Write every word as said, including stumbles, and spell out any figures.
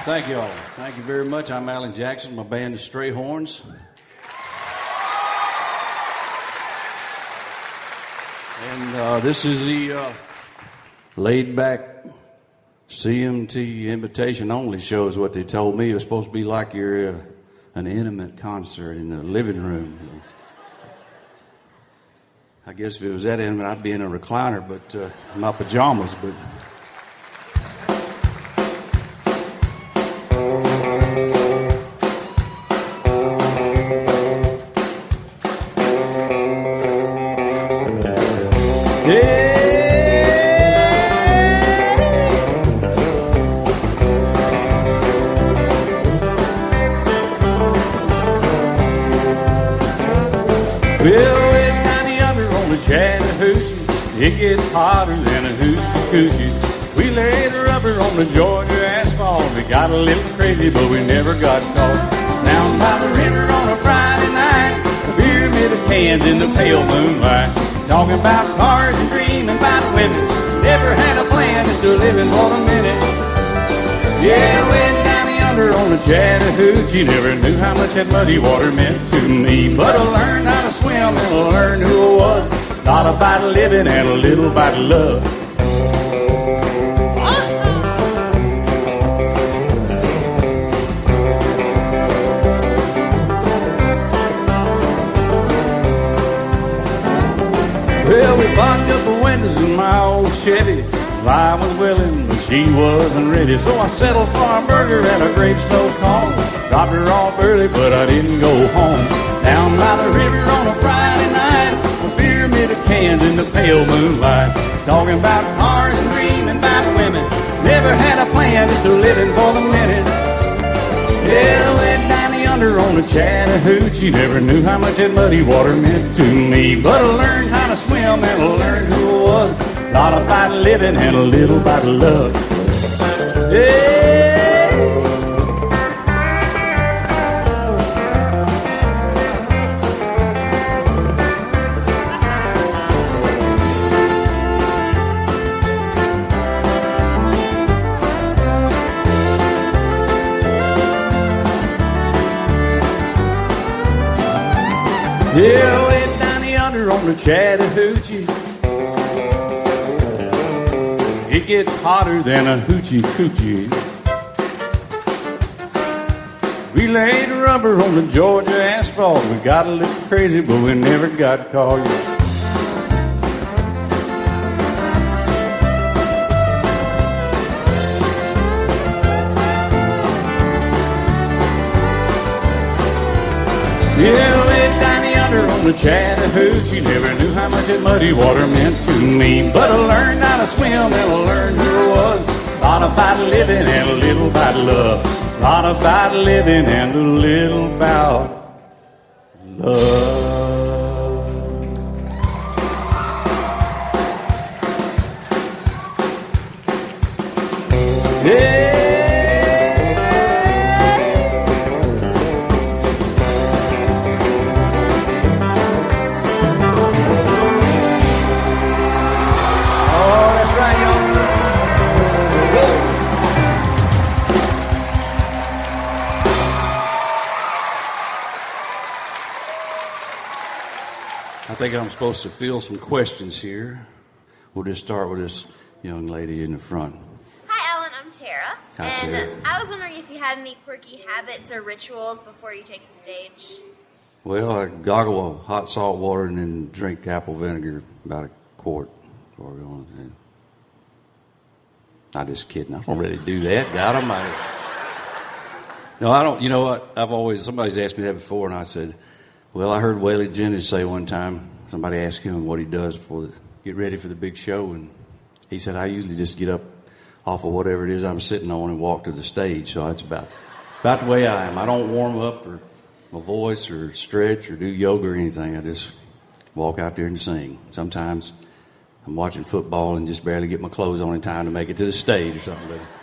Thank you all. Thank you very much. I'm Alan Jackson. My band is Stray Horns. And uh, this is the uh, laid-back C M T invitation-only show is what they told me. It was supposed to be like you're uh, an intimate concert in the living room. I guess if it was that intimate, I'd be in a recliner, but uh, my pajamas, but... It gets hotter than a hoochie coochie. We laid rubber on the Georgia asphalt. We got a little crazy, but we never got caught. Down by the river on a Friday night, a beer made of cans in the pale moonlight. Talking about cars and dreaming about women. Never had a plan, just a living for the minute. Yeah, way down yonder on the Chattahoochee. Never knew how much that muddy water meant to me. But I learned how to swim and I learned who I was. A lot about living and a little about love. Well, we locked up the windows in my old Chevy. I was willing, but she wasn't ready. So I settled for a burger and a grape so cold. Dropped her off early, but I didn't go home. Down by the river on a Friday night, a pyramid of cans in the pale moonlight. Talking about cars and dreaming about women. Never had a plan, just a living for the minute. Yeah, went down yonder on the Chattahoochee. Never knew how much that muddy water meant to me. But I learned how to swim and I learned who I was. A lot about living and a little about love. Yeah. Yeah, way down yonder on the Chattahoochee. It gets hotter than a hoochie coochie. We laid rubber on the Georgia asphalt. We got a little crazy, but we never got caught. Yeah, way down yonder on the Chattahoochee. Never knew how much that muddy water meant to me. But I learned how to swim and I learned who I was. A lot about living and a little about love. A lot about living and a little about love. Yeah. I think I'm supposed to field some questions here. We'll just start with this young lady in the front. Hi, Alan. I'm Tara. Hi, and Tara. I was wondering if you had any quirky habits or rituals before you take the stage. Well, I goggle of hot salt water and then drink apple vinegar, about a quart. Before we go on. I'm just kidding. I don't really do that. God almighty. No, I don't. You know what? I've always, somebody's asked me that before, and I said, well, I heard Waylon Jennings say one time, somebody asked him what he does before the, get ready for the big show, and he said, I usually just get up off of whatever it is I'm sitting on and walk to the stage. So that's about about the way I am. I don't warm up or my voice or stretch or do yoga or anything. I just walk out there and sing. Sometimes I'm watching football and just barely get my clothes on in time to make it to the stage or something. But